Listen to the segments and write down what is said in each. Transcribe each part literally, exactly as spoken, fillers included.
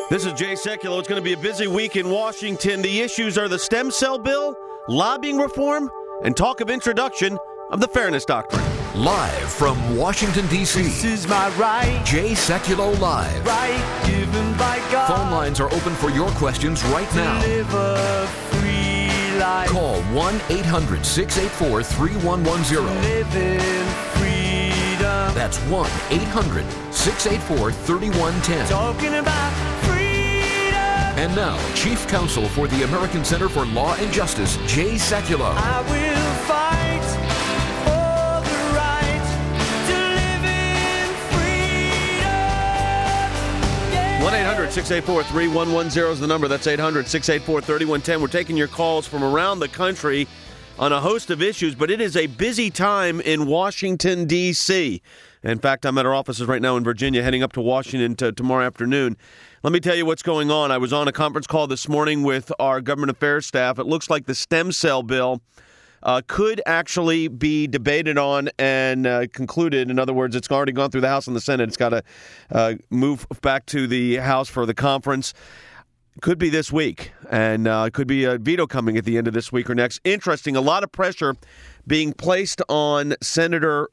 This is Jay Sekulow. It's going to be a busy week in Washington. The issues are the stem cell bill, lobbying reform, and talk of introduction of the Fairness Doctrine. Live from Washington, D C This is my right. Jay Sekulow Live. Right given by God. Phone lines are open for your questions right now. Live a free life. Call one eight hundred six eight four three one one zero. Live in freedom. That's one eight hundred six eight four three one one zero. Talking about freedom. And now, Chief Counsel for the American Center for Law and Justice, Jay Sekulow. I will fight for the right to live in freedom. Yeah. one eight hundred six eight four three one one zero is the number. That's eight hundred six eight four three one one zero. We're taking your calls from around the country on a host of issues, but it is a busy time in Washington, D C In fact, I'm at our offices right now in Virginia, heading up to Washington to, tomorrow afternoon. Let me tell you what's going on. I was on a conference call this morning with our government affairs staff. It looks like the stem cell bill uh, could actually be debated on and uh, concluded. In other words, it's already gone through the House and the Senate. It's got to uh, move back to the House for the conference. Could be this week, and uh, it could be a veto coming at the end of this week or next. Interesting, a lot of pressure being placed on Senator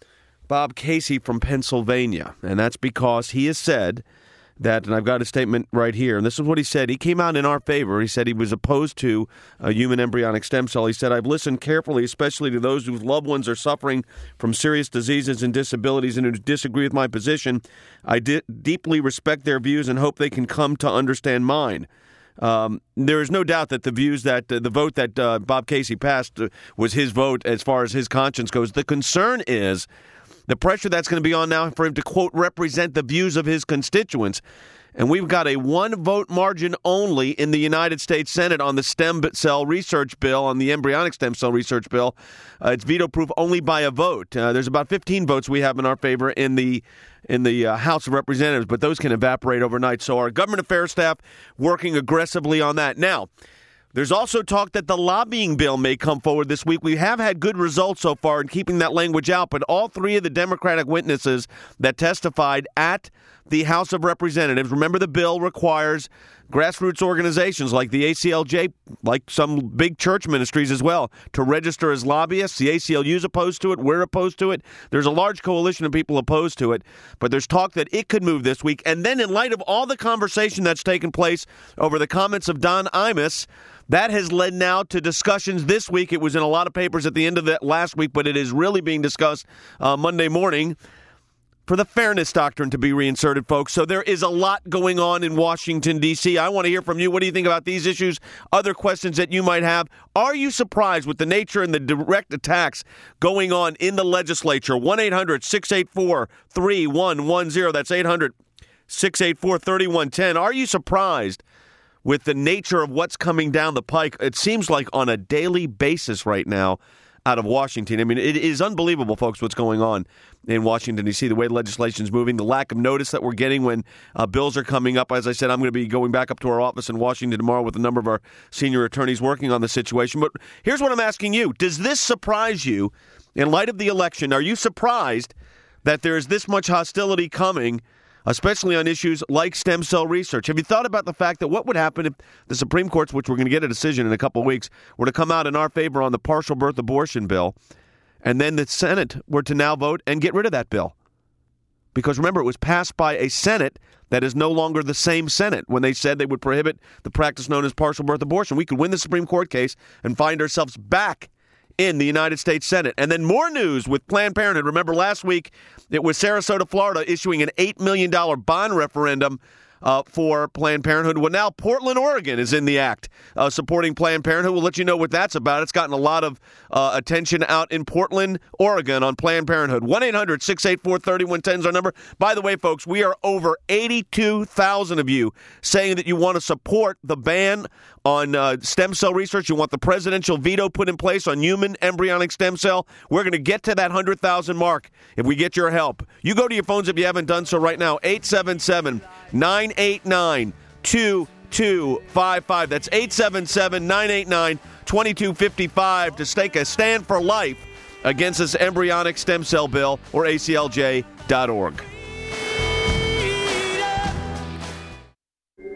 Bob Casey from Pennsylvania, and that's because he has said that, and I've got a statement right here, and this is what he said. He came out in our favor. He said he was opposed to a human embryonic stem cell. He said, I've listened carefully, especially to those whose loved ones are suffering from serious diseases and disabilities and who disagree with my position. I di- deeply respect their views and hope they can come to understand mine. Um, there is no doubt that the views that uh, the vote that uh, Bob Casey passed uh, was his vote as far as his conscience goes. The concern is the pressure that's going to be on now for him to, quote, represent the views of his constituents. And we've got a one-vote margin only in the United States Senate on the stem cell research bill, on the embryonic stem cell research bill. Uh, it's veto-proof only by a vote. Uh, there's about fifteen votes we have in our favor in the in the uh, House of Representatives, but those can evaporate overnight. So our government affairs staff working aggressively on that. Now, there's also talk that the lobbying bill may come forward this week. We have had good results so far in keeping that language out, but all three of the Democratic witnesses that testified at the House of Representatives, remember the bill requires grassroots organizations like the A C L J, like some big church ministries as well, to register as lobbyists. The A C L U is opposed to it. We're opposed to it. There's a large coalition of people opposed to it, but there's talk that it could move this week. And then in light of all the conversation that's taken place over the comments of Don Imus, that has led now to discussions this week. It was in a lot of papers at the end of that last week, but it is really being discussed uh, Monday morning for the Fairness Doctrine to be reinserted, folks. So there is a lot going on in Washington, D C I want to hear from you. What do you think about these issues? Other questions that you might have. Are you surprised with the nature and the direct attacks going on in the legislature? one eight hundred six eight four three one one zero. That's eight hundred six eight four three one one zero. Are you surprised with the nature of what's coming down the pike? It seems like on a daily basis right now out of Washington. I mean, it is unbelievable, folks, what's going on in Washington, D C, the way the legislation's moving, the lack of notice that we're getting when uh, bills are coming up. As I said, I'm going to be going back up to our office in Washington tomorrow with a number of our senior attorneys working on the situation. But here's what I'm asking you. Does this surprise you in light of the election? Are you surprised that there's this much hostility coming, especially on issues like stem cell research? Have you thought about the fact that what would happen if the Supreme Court, which we're going to get a decision in a couple of weeks, were to come out in our favor on the partial birth abortion bill, and then the Senate were to now vote and get rid of that bill? Because remember, it was passed by a Senate that is no longer the same Senate when they said they would prohibit the practice known as partial birth abortion. We could win the Supreme Court case and find ourselves back in the United States Senate. And then more news with Planned Parenthood. Remember last week, it was Sarasota, Florida, issuing an eight million dollars bond referendum uh, for Planned Parenthood. Well, now Portland, Oregon is in the act uh, supporting Planned Parenthood. We'll let you know what that's about. It's gotten a lot of uh, attention out in Portland, Oregon on Planned Parenthood. one eight hundred six eight four three one one zero is our number. By the way, folks, we are over eighty-two thousand of you saying that you want to support the ban on uh, stem cell research. You want the presidential veto put in place on human embryonic stem cell. We're going to get to that one hundred thousand mark if we get your help. You go to your phones if you haven't done so right now. eight seven seven, nine eight nine, two two five five. That's eight seven seven, nine eight nine, two two five five to take a stand for life against this embryonic stem cell bill, or A C L J dot org.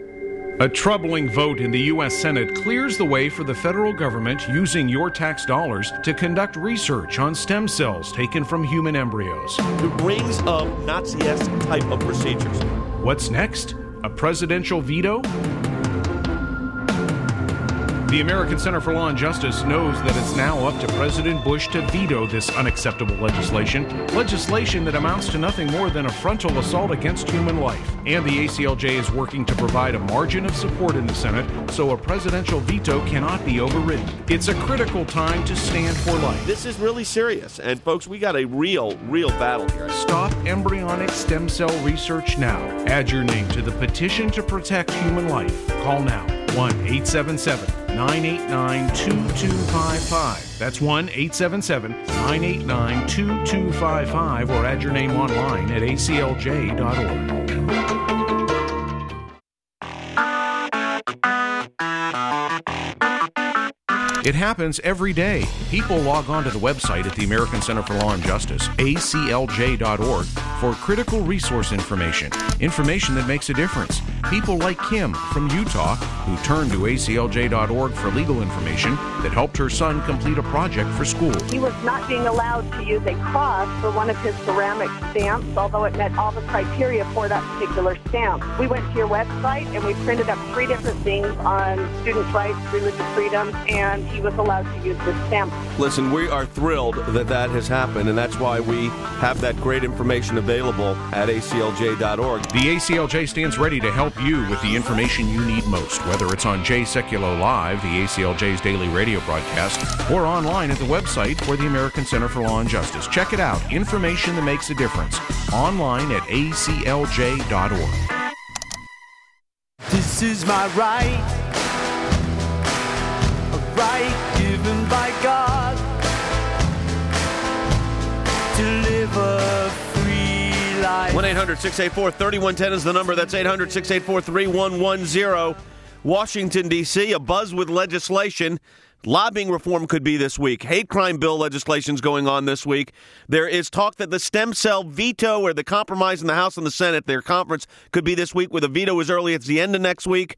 A troubling vote in the U S Senate clears the way for the federal government using your tax dollars to conduct research on stem cells taken from human embryos. The rings of Nazi-esque type of procedures. What's next? A presidential veto? The American Center for Law and Justice knows that it's now up to President Bush to veto this unacceptable legislation, legislation that amounts to nothing more than a frontal assault against human life. And the A C L J is working to provide a margin of support in the Senate so a presidential veto cannot be overridden. It's a critical time to stand for life. This is really serious. And folks, we got a real, real battle here. Stop embryonic stem cell research now. Add your name to the petition to protect human life. Call now. one eight seven seven nine eight nine two two five five. That's one eight seven seven nine eight nine two two five five, or add your name online at A C L J dot org. It happens every day. People log on to the website at the American Center for Law and Justice, A C L J dot org, for critical resource information, information that makes a difference. People like Kim from Utah, who turned to A C L J dot org for legal information that helped her son complete a project for school. He was not being allowed to use a cross for one of his ceramic stamps, although it met all the criteria for that particular stamp. We went to your website and we printed up three different things on students' rights, religious freedom, and he was allowed to use this stamp. Listen, we are thrilled that that has happened, and that's why we have that great information available at A C L J dot org. The A C L J stands ready to help you with the information you need most, whether it's on Jay Sekulow Live, the A C L J's daily radio broadcast, or online at the website for the American Center for Law and Justice. Check it out. Information that makes a difference. Online at A C L J dot org. This is my right, a right given by God to live a free life. one eight hundred six eight four three one one zero is the number. That's eight hundred six eight four three one one zero. Washington, D C, a buzz with legislation. Lobbying reform could be this week. Hate crime bill legislation is going on this week. There is talk that the stem cell veto or the compromise in the House and the Senate, their conference, could be this week with a veto as early as the end of next week.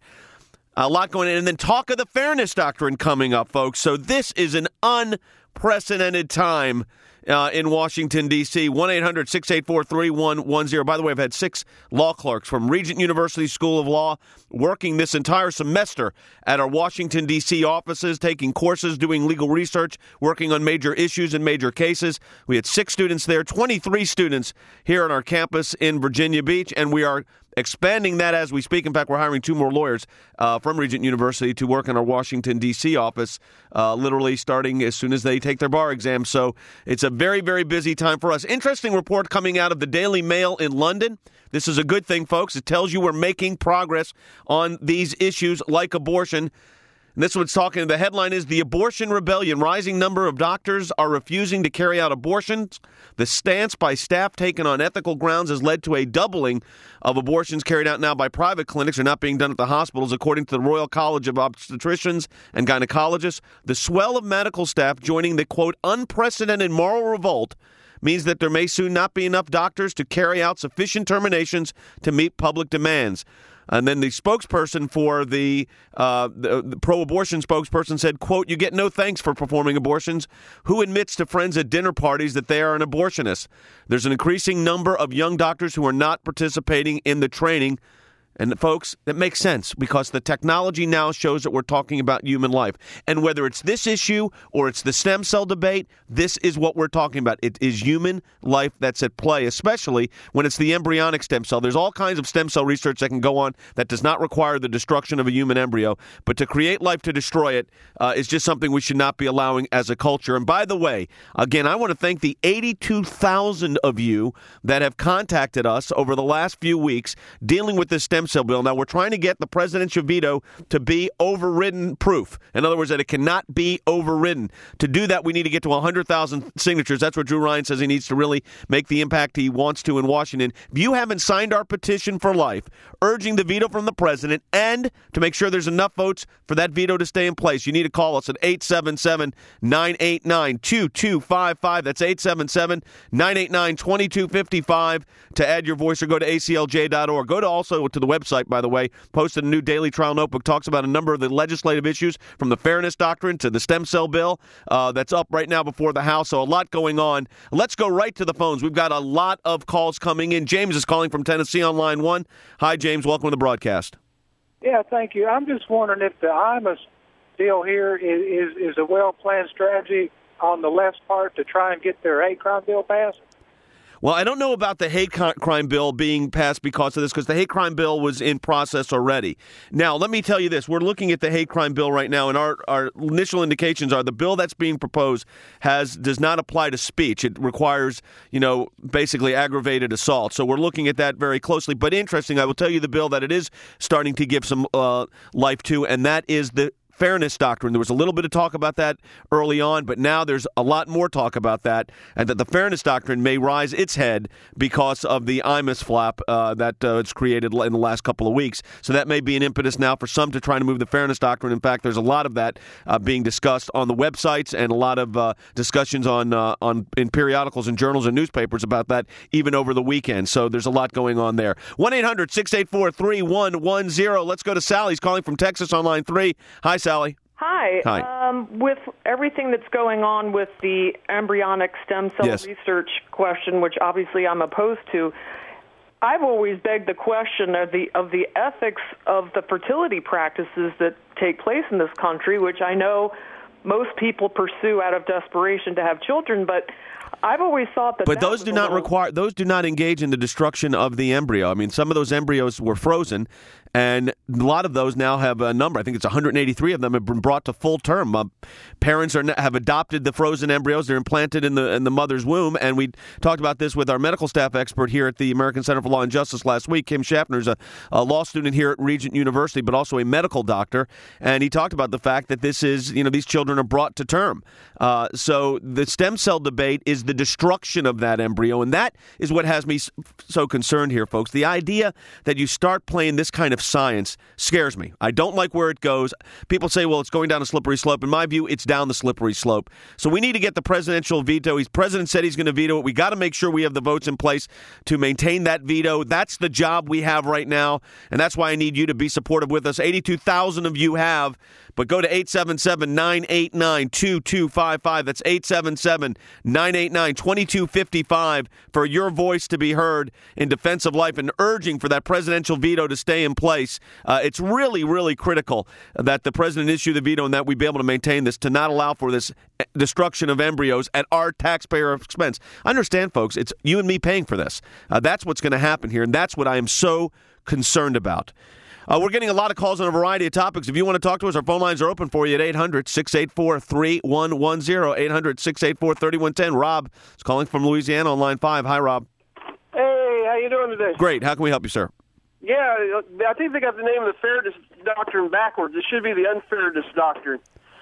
A lot going on. And then talk of the fairness doctrine coming up, folks. So this is an unprecedented time uh, in Washington, D C. one eight hundred six eight four three one one zero. By the way, I've had six law clerks from Regent University School of Law working this entire semester at our Washington, D C offices, taking courses, doing legal research, working on major issues and major cases. We had six students there, twenty-three students here on our campus in Virginia Beach, and we are expanding that as we speak. In fact, we're hiring two more lawyers uh, from Regent University to work in our Washington, D C office, uh, literally starting as soon as they take their bar exam. So it's a very, very busy time for us. Interesting report coming out of the Daily Mail in London. This is a good thing, folks. It tells you we're making progress on these issues like abortion. And this one's talking, the headline is The Abortion Rebellion. Rising number of doctors are refusing to carry out abortions. The stance by staff taken on ethical grounds has led to a doubling of abortions carried out now by private clinics or not being done at the hospitals, according to the Royal College of Obstetricians and Gynecologists. The swell of medical staff joining the, quote, unprecedented moral revolt means that there may soon not be enough doctors to carry out sufficient terminations to meet public demands. And then the spokesperson for the, uh, the, the pro-abortion spokesperson said, quote, you get no thanks for performing abortions. Who admits to friends at dinner parties that they are an abortionist? There's an increasing number of young doctors who are not participating in the training. And folks, that makes sense because the technology now shows that we're talking about human life. And whether it's this issue or it's the stem cell debate, this is what we're talking about. It is human life that's at play, especially when it's the embryonic stem cell. There's all kinds of stem cell research that can go on that does not require the destruction of a human embryo. But to create life to destroy it uh, is just something we should not be allowing as a culture. And by the way, again, I want to thank the eighty-two thousand of you that have contacted us over the last few weeks dealing with this stem cell bill. Now, we're trying to get the presidential veto to be overridden proof. In other words, that it cannot be overridden. To do that, we need to get to one hundred thousand signatures. That's what Drew Ryan says he needs to really make the impact he wants to in Washington. If you haven't signed our petition for life, urging the veto from the president, and to make sure there's enough votes for that veto to stay in place, you need to call us at eight seven seven nine eight nine two two five five. That's eight seven seven nine eight nine two two five five to add your voice, or go to A C L J dot org. Go to also to the website website, by the way, posted a new daily trial notebook, talks about a number of the legislative issues from the Fairness Doctrine to the stem cell bill uh, that's up right now before the House. So a lot going on. Let's go right to the phones. We've got a lot of calls coming in. James is calling from Tennessee on line one. Hi, James. Welcome to the broadcast. Yeah, thank you. I'm just wondering if the I M U S deal here is, is, is a well-planned strategy on the left's part to try and get their hate crime bill passed. Well, I don't know about the hate crime bill being passed because of this, because the hate crime bill was in process already. Now, let me tell you this. We're looking at the hate crime bill right now, and our, our initial indications are the bill that's being proposed has does not apply to speech. It requires, you know, basically aggravated assault. So we're looking at that very closely. But interesting, I will tell you the bill that it is starting to give some uh, life to, and that is the Fairness Doctrine. There was a little bit of talk about that early on, but now there's a lot more talk about that, and that the Fairness Doctrine may rise its head because of the I M U S flap uh, that uh, it's created in the last couple of weeks. So that may be an impetus now for some to try to move the Fairness Doctrine. In fact, there's a lot of that uh, being discussed on the websites and a lot of uh, discussions on uh, on in periodicals and journals and newspapers about that even over the weekend. So there's a lot going on there. one eight hundred six eight four three one one zero. Let's go to Sally. He's calling from Texas on line three. Hi, Sally. Sally. Hi. Hi. Um, with everything that's going on with the embryonic stem cell yes. research question, which obviously I'm opposed to, I've always begged the question of the of the ethics of the fertility practices that take place in this country, which I know most people pursue out of desperation to have children, but I've always thought that. But that those was do a not little... require. Those do not engage in the destruction of the embryo. I mean, some of those embryos were frozen, and a lot of those now have a number. I think it's one hundred eighty-three of them have been brought to full term. Uh, parents are have adopted the frozen embryos. They're implanted in the in the mother's womb. And we talked about this with our medical staff expert here at the American Center for Law and Justice last week. Kim Schaffner's a, a law student here at Regent University, but also a medical doctor. And he talked about the fact that this is, you know, these children are brought to term. Uh, so the stem cell debate is the destruction of that embryo, and that is what has me so concerned here, folks. The idea that you start playing this kind of science scares me. I don't like where it goes. People say, well, it's going down a slippery slope. In my view, it's down the slippery slope. So we need to get the presidential veto. His president said he's going to veto it. We got to make sure we have the votes in place to maintain that veto. That's the job we have right now, and that's why I need you to be supportive with us. eighty-two thousand of you have, but go to eight seven seven, nine eight nine, two two five five. That's eight seven seven, nine eight nine, two two five five for your voice to be heard in defense of life and urging for that presidential veto to stay in place. Uh, it's really, really critical that the president issue the veto and that we be able to maintain this, to not allow for this destruction of embryos at our taxpayer expense. Understand, folks, it's you and me paying for this. Uh, that's what's going to happen here, and that's what I am so concerned about. Uh, we're getting a lot of calls on a variety of topics. If you want to talk to us, our phone lines are open for you at eight hundred, six eight four, three one one zero, eight hundred, six eight four, three one one zero. Rob is calling from Louisiana on line five. Hi, Rob. Hey, how you doing today? Great. How can we help you, sir? Yeah, I think they got the name of the Fairness Doctrine backwards. It should be the Unfairness Doctrine.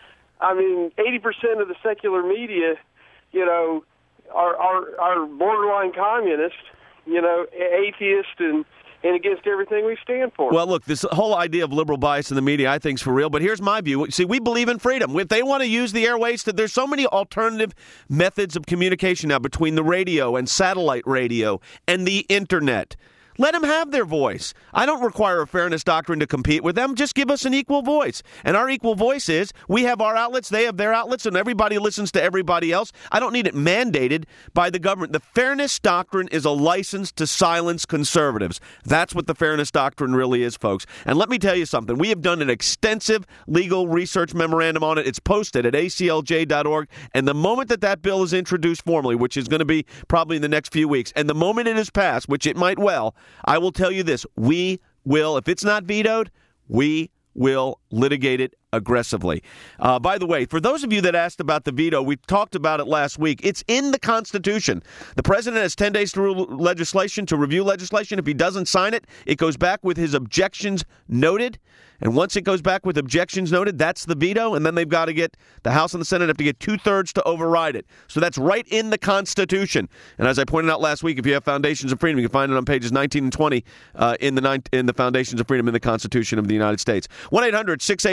I mean, eighty percent of the secular media, you know, are, are, are borderline communists, you know, atheists, and and against everything we stand for. Well, look, this whole idea of liberal bias in the media, I think, is for real. But here's my view. See, we believe in freedom. If they want to use the airways, to, there's so many alternative methods of communication now between the radio and satellite radio and the Internet. Let them have their voice. I don't require a fairness doctrine to compete with them. Just give us an equal voice. And our equal voice is we have our outlets, they have their outlets, and everybody listens to everybody else. I don't need it mandated by the government. The fairness doctrine is a license to silence conservatives. That's what the fairness doctrine really is, folks. And let me tell you something. We have done an extensive legal research memorandum on it. It's posted at A C L J dot org. And the moment that that bill is introduced formally, which is going to be probably in the next few weeks, and the moment it is passed, which it might well, I will tell you this, we will, if it's not vetoed, we will litigate it aggressively. Uh, by the way, for those of you that asked about the veto, we talked about it last week. It's in the Constitution. The president has ten days to rule legislation, to review legislation. If he doesn't sign it, it goes back with his objections noted. And once it goes back with objections noted, that's the veto. And then they've got to get, the House and the Senate have to get two-thirds to override it. So that's right in the Constitution. And as I pointed out last week, if you have Foundations of Freedom, you can find it on pages nineteen and twenty uh, in the in the Foundations of Freedom in the Constitution of the United States. one eight hundred, six eight four, three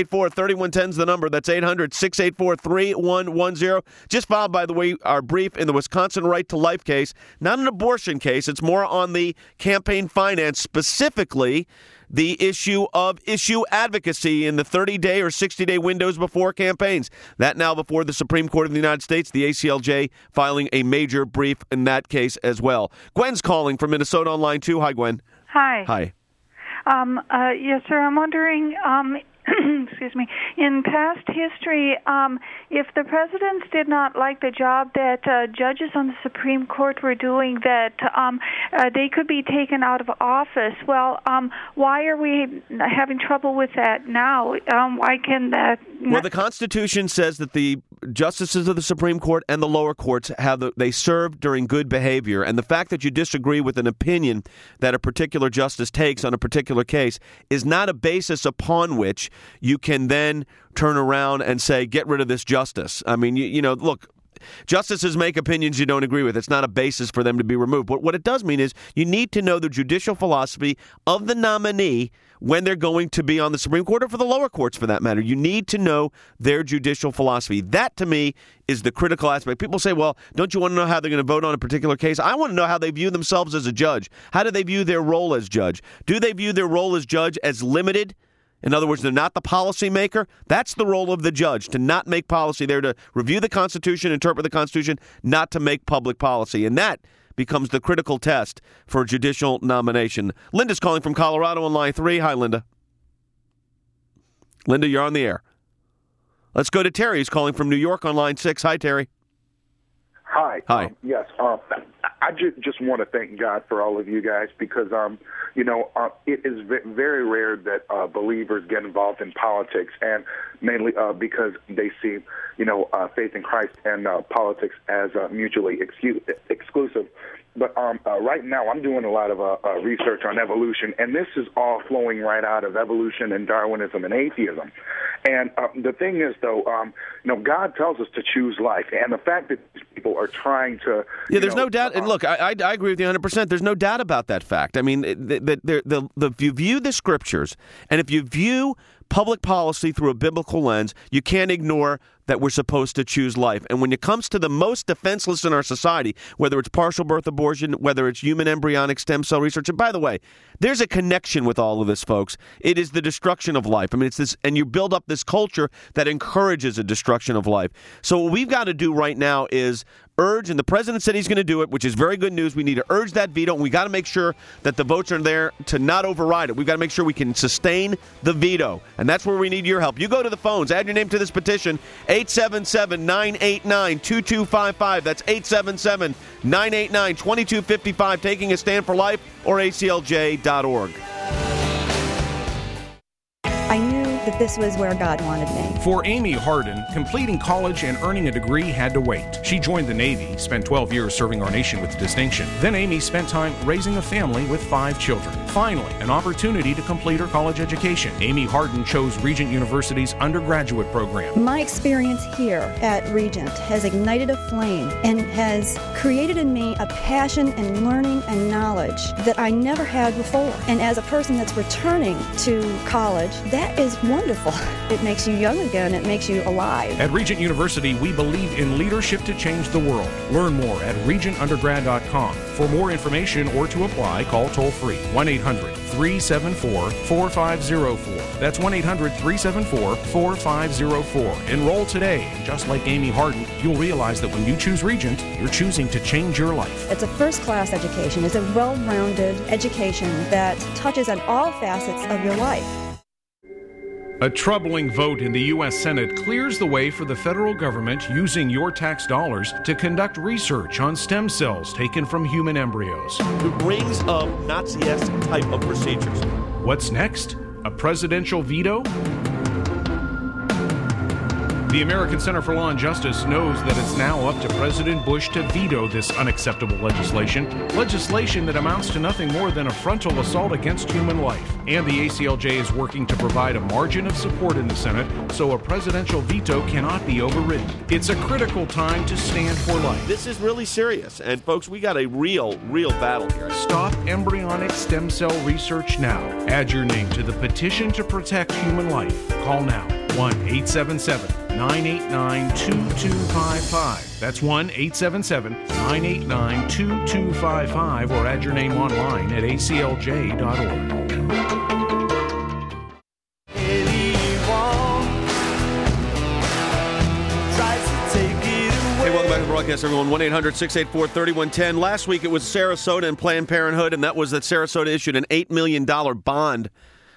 thirty-one ten is the number. That's eight hundred, six eight four, three one one zero. Just filed, by the way, our brief in the Wisconsin Right to Life case. Not an abortion case. It's more on the campaign finance, specifically the issue of issue advocacy in the thirty-day or sixty-day windows before campaigns. That now before the Supreme Court of the United States, the A C L J filing a major brief in that case as well. Gwen's calling from Minnesota on line two. Hi, Gwen. Hi. Hi. Um, uh, yes, sir. I'm wondering, um, excuse me, in past history, um, if the presidents did not like the job that uh, judges on the Supreme Court were doing, that um, uh, they could be taken out of office. Well, um, why are we having trouble with that now? Um, why can that? Well, the Constitution says that the justices of the Supreme Court and the lower courts have the, they serve during good behavior, and the fact that you disagree with an opinion that a particular justice takes on a particular case is not a basis upon which you can then turn around and say, get rid of this justice. I mean, you, you know, look, justices make opinions you don't agree with. It's not a basis for them to be removed. But what it does mean is you need to know the judicial philosophy of the nominee when they're going to be on the Supreme Court or for the lower courts, for that matter. You need to know their judicial philosophy. That, to me, is the critical aspect. People say, well, don't you want to know how they're going to vote on a particular case? I want to know how they view themselves as a judge. How do they view their role as judge? Do they view their role as judge as limited? In other words, they're not the policymaker. That's the role of the judge, to not make policy. They're to review the Constitution, interpret the Constitution, not to make public policy. And that becomes the critical test for judicial nomination. Linda's calling from Colorado on line three. Hi, Linda. Linda, you're on the air. Let's go to Terry, who's calling from New York on line six. Hi, Terry. Hi. Hi. Um, yes. Um, I ju- just want to thank God for all of you guys because, um, you know, uh, it is v- very rare that uh, believers get involved in politics, and mainly uh, because they see, you know, uh, faith in Christ and uh, politics as uh, mutually excu- exclusive. But um, uh, right now I'm doing a lot of uh, uh, research on evolution, and this is all flowing right out of evolution and Darwinism and atheism. And uh, the thing is, though, um, you know, God tells us to choose life, and the fact that these people are trying to... Yeah, there's know, no doubt. Um, and look, I, I, I agree with you one hundred percent. There's no doubt about that fact. I mean, the, the, the, the, the, if you view the Scriptures, and if you view public policy through a biblical lens, you can't ignore that we're supposed to choose life. And when it comes to the most defenseless in our society, whether it's partial birth abortion, whether it's human embryonic stem cell research, and by the way, there's a connection with all of this, folks. It is the destruction of life. I mean, it's this, and you build up this culture that encourages a destruction of life. So what we've got to do right now is urge, and the president said he's going to do it, which is very good news. We need to urge that veto, and we got to make sure that the votes are there to not override it. We've got to make sure we can sustain the veto, and that's where we need your help. You go to the phones, add your name to this petition, eight seven seven, nine eight nine, two two five five. That's eight seven seven, nine eight nine, two two five five, taking a stand for life, or A C L J dot org. I knew that this was where God wanted me. For Amy Hardin, completing college and earning a degree had to wait. She joined the Navy, spent twelve years serving our nation with distinction. Then Amy spent time raising a family with five children. Finally, an opportunity to complete her college education. Amy Hardin chose Regent University's undergraduate program. My experience here at Regent has ignited a flame and has created in me a passion and learning and knowledge that I never had before. And as a person that's returning to college, that is wonderful. It makes you young again. It makes you alive. At Regent University, we believe in leadership to change the world. Learn more at regent undergrad dot com. For more information or to apply, call toll-free one eight hundred, three seven four, four five zero four. That's one eight hundred, three seven four, four five zero four. Enroll today. And just like Amy Hardin, you'll realize that when you choose Regent, you're choosing to change your life. It's a first-class education. It's a well-rounded education that touches on all facets of your life. A troubling vote in the U S Senate clears the way for the federal government using your tax dollars to conduct research on stem cells taken from human embryos. It brings up Nazi-esque type of procedures. What's next? A presidential veto? The American Center for Law and Justice knows that it's now up to President Bush to veto this unacceptable legislation, legislation that amounts to nothing more than a frontal assault against human life. And the A C L J is working to provide a margin of support in the Senate so a presidential veto cannot be overridden. It's a critical time to stand for life. This is really serious. And folks, we got a real, real battle here. Stop embryonic stem cell research now. Add your name to the petition to protect human life. Call now. one eight seven seven, nine eight nine, two two five five. That's one eight seven seven, nine eight nine, two two five five, or add your name online at A C L J dot org. Hey, welcome back to the broadcast, everyone. one eight hundred, six eight four, three one one zero. Last week it was Sarasota and Planned Parenthood, and that was that Sarasota issued an eight million dollars bond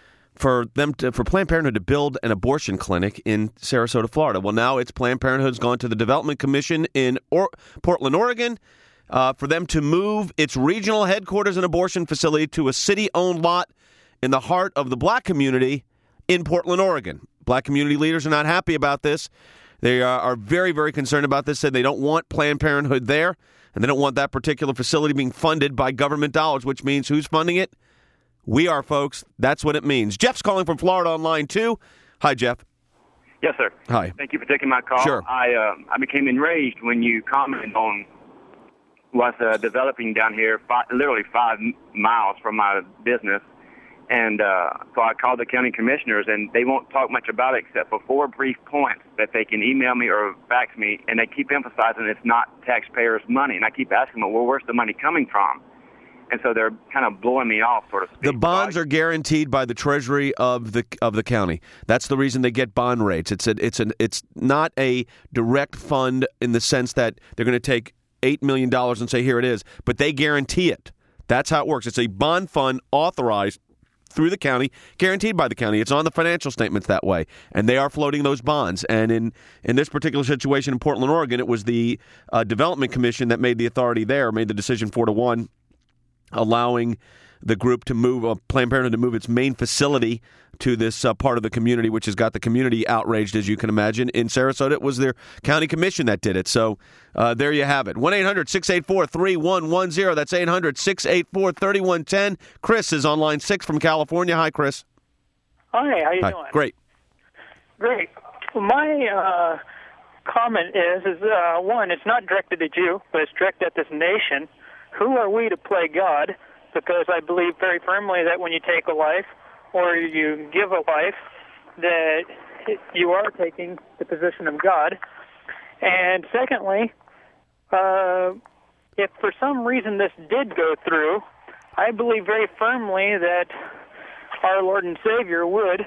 for them to, for Planned Parenthood to build an abortion clinic in Sarasota, Florida. Well, now it's Planned Parenthood's gone to the Development Commission in or- Portland, Oregon, uh, for them to move its regional headquarters and abortion facility to a city-owned lot in the heart of the black community in Portland, Oregon. Black community leaders are not happy about this. They are, are very, very concerned about this. Said they don't want Planned Parenthood there, and they don't want that particular facility being funded by government dollars, which means who's funding it? We are, folks. That's what it means. Jeff's calling from Florida on line two. Hi, Jeff. Yes, sir. Hi. Thank you for taking my call. Sure. I uh, I became enraged when you commented on what's uh, developing down here, five, literally five miles from my business. And uh, so I called the county commissioners, and they won't talk much about it except for four brief points that they can email me or fax me, and they keep emphasizing it's not taxpayers' money. And I keep asking them, well, where's the money coming from? And so they're kind of blowing me off, sort of speak. The bonds so I, are guaranteed by the Treasury of the of the county. That's the reason they get bond rates. It's a, it's an it's not a direct fund in the sense that they're going to take eight million dollars and say, here it is, but they guarantee it. That's how it works. It's a bond fund authorized through the county, guaranteed by the county. It's on the financial statements that way, and they are floating those bonds. And in, in this particular situation in Portland, Oregon, it was the uh, Development Commission that made the authority there, made the decision four to one, allowing the group to move, uh, Planned Parenthood to move its main facility to this uh, part of the community, which has got the community outraged, as you can imagine. In Sarasota, it was their county commission that did it. So uh, there you have it. one eight hundred, six eight four, three one one zero. That's eight hundred, six eight four, three one one zero. Chris is on line six from California. Hi, Chris. Hi, how you Hi. doing? Great. Great. Well, my uh, comment is, is uh, one, it's not directed at you, but it's directed at this nation. Who are we to play God? Because I believe very firmly that when you take a life or you give a life, that you are taking the position of God. And secondly, uh, if for some reason this did go through, I believe very firmly that our Lord and Savior would,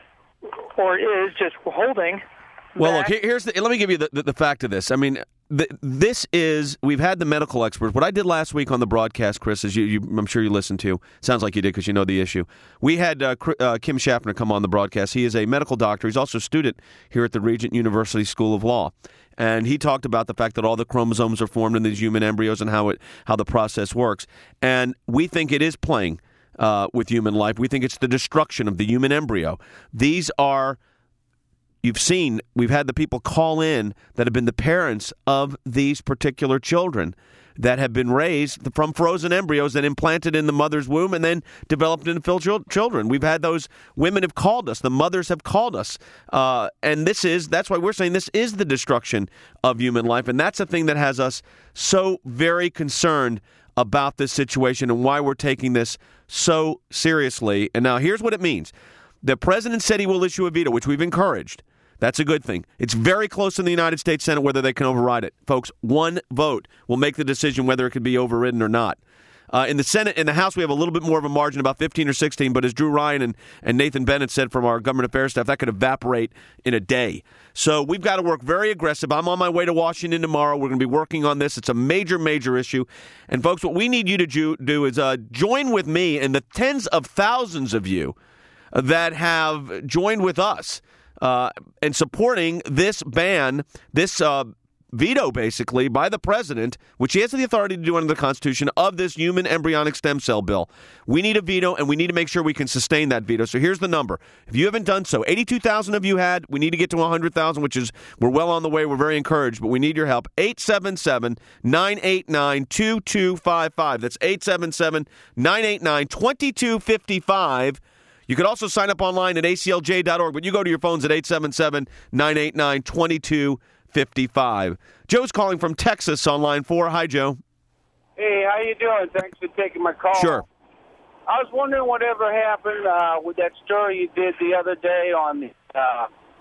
or is, just holding. Well, look, here's the, let me give you the, the, the fact of this. I mean, the, this is, we've had the medical experts. What I did last week on the broadcast, Chris, as you, you I'm sure you listened to, sounds like you did because you know the issue. We had uh, uh, Kim Schaffner come on the broadcast. He is a medical doctor. He's also a student here at the Regent University School of Law. And he talked about the fact that all the chromosomes are formed in these human embryos and how it how the process works. And we think it is playing uh, with human life. We think it's the destruction of the human embryo. These are... You've seen, we've had the people call in that have been the parents of these particular children that have been raised from frozen embryos and implanted in the mother's womb and then developed into children. We've had those women have called us. The mothers have called us. Uh, and this is, that's why we're saying this is the destruction of human life. And that's the thing that has us so very concerned about this situation and why we're taking this so seriously. And now here's what it means. The president said he will issue a veto, which we've encouraged. That's a good thing. It's very close in the United States Senate whether they can override it. Folks, one vote will make the decision whether it can be overridden or not. Uh, in the Senate, in the House, we have a little bit more of a margin, about fifteen or sixteen, but as Drew Ryan and, and Nathan Bennett said from our government affairs staff, that could evaporate in a day. So we've got to work very aggressive. I'm on my way to Washington tomorrow. We're going to be working on this. It's a major, major issue. And folks, what we need you to do, do is uh, join with me and the tens of thousands of you that have joined with us uh, in supporting this ban, this uh, veto, basically, by the president, which he has the authority to do under the Constitution, of this human embryonic stem cell bill. We need a veto, and we need to make sure we can sustain that veto. So here's the number. If you haven't done so, eighty-two thousand of you had. We need to get to one hundred thousand, which is, we're well on the way. We're very encouraged, but we need your help. eight seven seven, nine eight nine, two two five five. That's eight seven seven, nine eight nine, two two five five. You could also sign up online at A C L J dot org, but you go to your phones at eight seven seven, nine eight nine, two two five five. Joe's calling from Texas on line four. Hi, Joe. Hey, how you doing? Thanks for taking my call. Sure. I was wondering whatever happened uh, with that story you did the other day on the uh,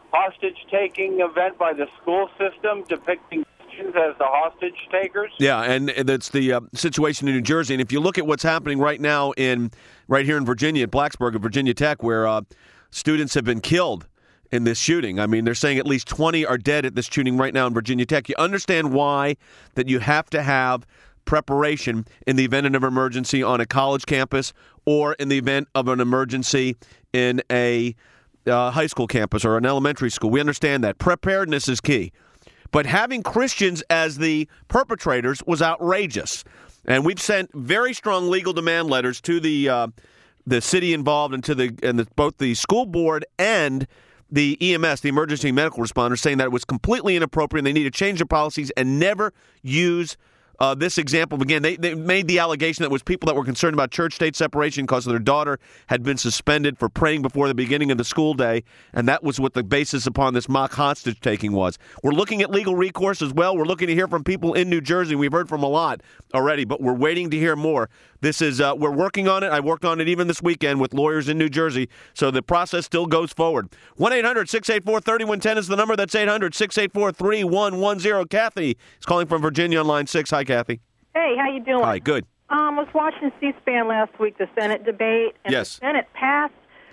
hostage-taking event by the school system depicting Christians as the hostage takers? Yeah, and that's the uh, situation in New Jersey. And if you look at what's happening right now in right here in Virginia, at Blacksburg at Virginia Tech, where uh, students have been killed in this shooting. I mean, they're saying at least twenty are dead at this shooting right now in Virginia Tech. You understand why that you have to have preparation in the event of an emergency on a college campus or in the event of an emergency in a uh, high school campus or an elementary school. We understand that. Preparedness is key. But having Christians as the perpetrators was outrageous. And we've sent very strong legal demand letters to the uh, the city involved and to the and the, both the school board and the E M S, the emergency medical responders, saying that it was completely inappropriate and they need to change their policies and never use uh, this example. Again, they, they made the allegation that it was people that were concerned about church-state separation because their daughter had been suspended for praying before the beginning of the school day, and that was what the basis upon this mock hostage-taking was. We're looking at legal recourse as well. We're looking to hear from people in New Jersey. We've heard from a lot already, but we're waiting to hear more. This is uh, we're working on it. I worked on it even this weekend with lawyers in New Jersey, so the process still goes forward. one eight hundred six eight four three one one zero is the number. That's eight hundred six eight four three one one zero. Kathy is calling from Virginia on line six. Hi, Kathy. Hey, how you doing? Hi, good. Um, I was watching C-SPAN last week, the Senate debate, and yes. the Senate passed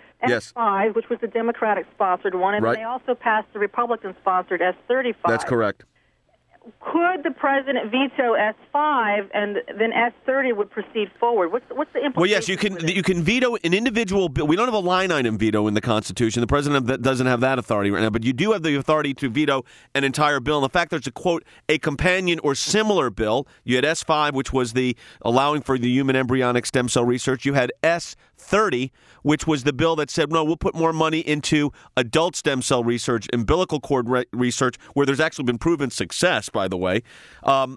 S five, yes. which was the Democratic-sponsored one, and right. they also passed the Republican-sponsored S thirty-five. That's correct. Could the president veto S five and then S thirty would proceed forward? What's what's the implication? Well, yes, you can you can veto an individual bill. We don't have a line item veto in the Constitution. The president doesn't have that authority right now, but you do have the authority to veto an entire bill. And the fact there's a quote a companion or similar bill. You had S five, which was the allowing for the human embryonic stem cell research. You had S thirty, which was the bill that said, no, we'll put more money into adult stem cell research, umbilical cord re- research, where there's actually been proven success, by the way. Um,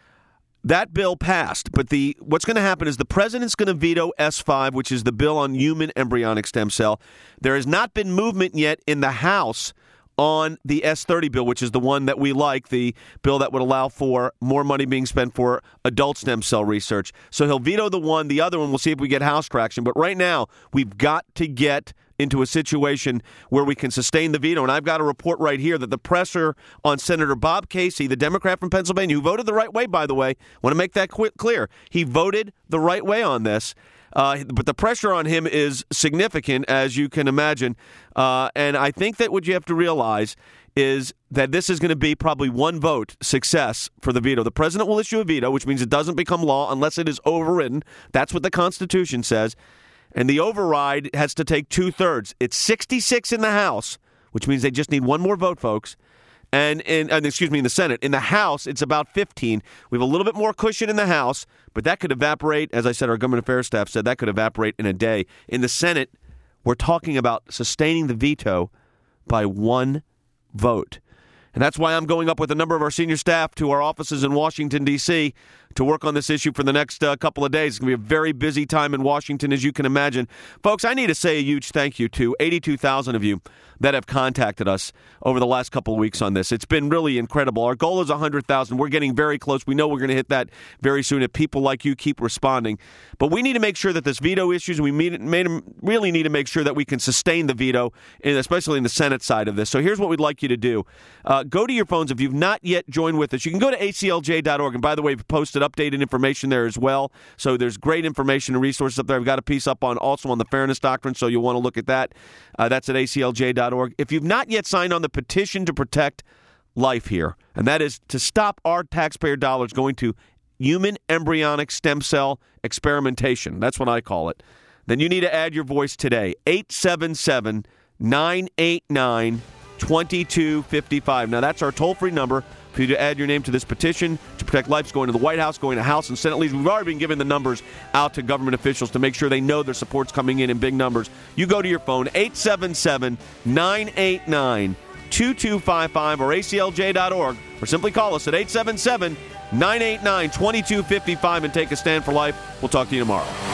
that bill passed, but the what's going to happen is the president's going to veto S five, which is the bill on human embryonic stem cell. There has not been movement yet in the House on the S thirty bill, which is the one that we like, the bill that would allow for more money being spent for adult stem cell research. So he'll veto the one. The other one, we'll see if we get House traction. But right now, we've got to get into a situation where we can sustain the veto. And I've got a report right here that the pressure on Senator Bob Casey, the Democrat from Pennsylvania, who voted the right way, by the way, I want to make that qu- clear. He voted the right way on this. Uh, but the pressure on him is significant, as you can imagine. Uh, and I think that what you have to realize is that this is going to be probably one vote success for the veto. The president will issue a veto, which means it doesn't become law unless it is overridden. That's what the Constitution says. And the override has to take two-thirds. It's sixty-six in the House, which means they just need one more vote, folks. And, in, and excuse me, in the Senate. In the House, it's about fifteen. We have a little bit more cushion in the House, but that could evaporate. As I said, our government affairs staff said that could evaporate in a day. In the Senate, we're talking about sustaining the veto by one vote. And that's why I'm going up with a number of our senior staff to our offices in Washington, D C to work on this issue for the next uh, couple of days. It's going to be a very busy time in Washington, as you can imagine. Folks, I need to say a huge thank you to eighty-two thousand of you that have contacted us over the last couple of weeks on this. It's been really incredible. Our goal is one hundred thousand. We're getting very close. We know we're going to hit that very soon if people like you keep responding. But we need to make sure that this veto issues, we made, made, really need to make sure that we can sustain the veto, especially in the Senate side of this. So here's what we'd like you to do. Uh, go to your phones. If you've not yet joined with us, you can go to A C L J dot org. And by the way, we've posted updated information there as well. So there's great information and resources up there. I've got a piece up on also on the Fairness Doctrine, so you'll want to look at that. Uh, that's at A C L J dot org. If you've not yet signed on the petition to protect life here, and that is to stop our taxpayer dollars going to human embryonic stem cell experimentation, that's what I call it, then you need to add your voice today. eight seven seven, nine eight nine, two two five five. Now, that's our toll-free number for you to add your name to this petition to protect lives going to the White House, going to House and Senate leaders. We've already been giving the numbers out to government officials to make sure they know their support's coming in in big numbers. You go to your phone, eight seven seven, nine eight nine, two two five five or A C L J dot org, or simply call us at eight seven seven, nine eight nine, two two five five and take a stand for life. We'll talk to you tomorrow.